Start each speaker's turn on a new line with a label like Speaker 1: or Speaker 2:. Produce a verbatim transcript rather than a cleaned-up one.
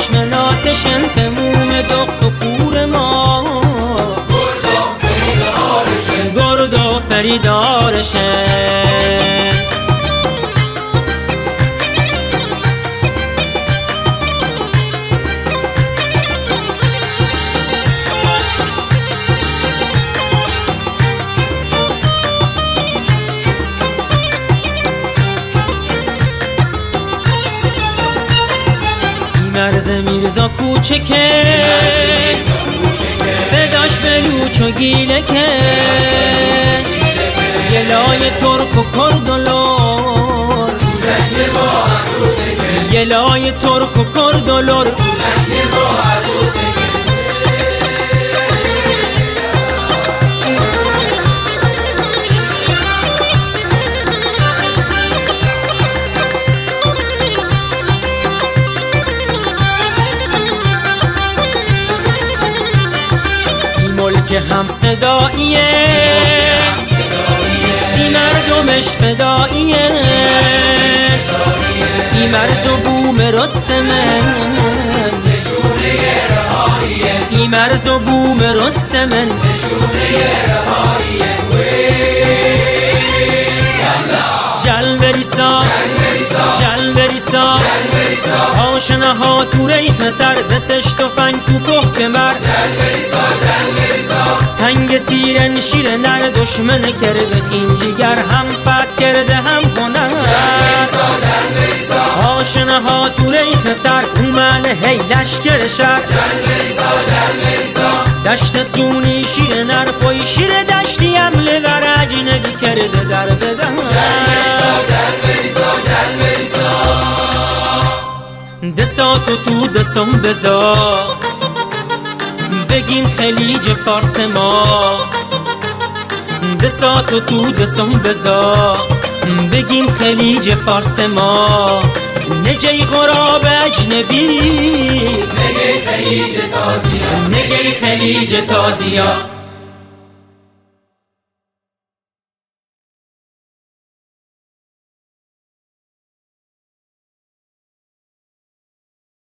Speaker 1: دشمناتش انتموم دخت و پور ما گرد و فریدارشه. مرز میرزا کوچکه فداش بلوچ و گیله که گلای ترک و کرد و لور گلای ترک و کرد و لور که هم صداییه سی مردمش فداییه ای مرز و بوم رستمه ای مرز و بوم رستمه جل بریسا جل بریسا آشنه ها تو ریفتر دستش تو فنگ تو که کمر تنگ سیرن شیر نر دشمن کرده خین جگر هم فت کرده هم هنر آشنه ها تو ریختر اومن هی لشکر شر دشت سونی شیر نر پای شیر دشتی هم لورج نگی کرده در بدن دساتو تو دستم بزا بگیم خلیج فارس ما دساتو تو دستم بزا بگیم خلیج فارس ما نجی غراب اجنبی نگی خلیج تازیا نگی خلیج تازیا